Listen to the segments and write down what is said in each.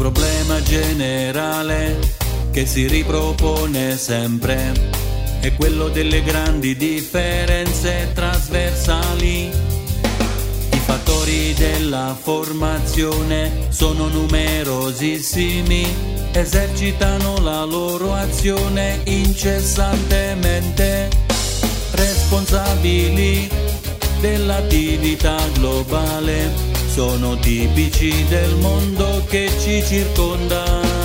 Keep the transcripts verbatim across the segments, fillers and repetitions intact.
problema generale che si ripropone sempre è quello delle grandi differenze trasversali. I fattori della formazione sono numerosissimi, esercitano la loro azione incessantemente, responsabili dell'attività globale, sono tipici del mondo che ci circonda.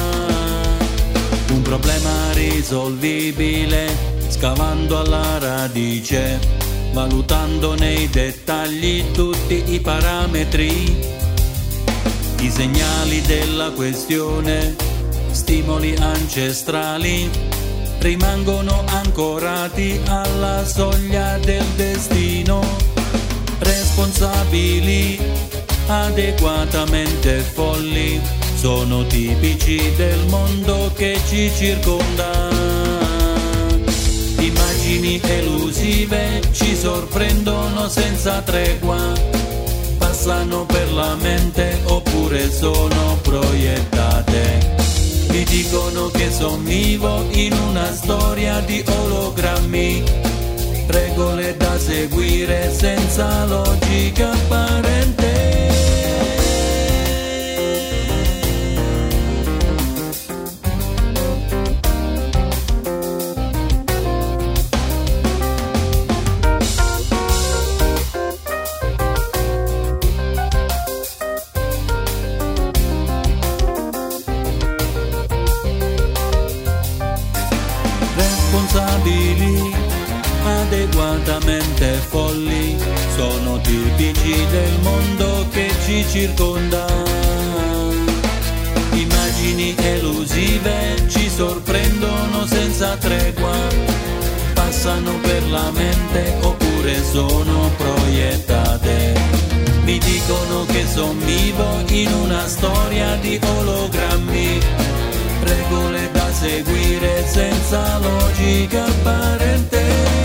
Un problema risolvibile scavando alla radice, valutando nei dettagli tutti i parametri, i segnali della questione, stimoli ancestrali, rimangono ancorati alla soglia del destino, responsabili, adeguatamente folli, sono tipici del mondo che ci circonda. Immagini elusive ci sorprendono senza tregua, passano per la mente oppure sono proiettate. Mi dicono che son vivo in una storia di ologrammi, regole da seguire senza logica apparente. Responsabili, adeguatamente folli, sono tipici del mondo che ci circonda. Immagini elusive ci sorprendono senza tregua, passano per la mente oppure sono proiettate. Mi dicono che son vivo in una storia di ologrammi, regole da seguire senza logica apparente.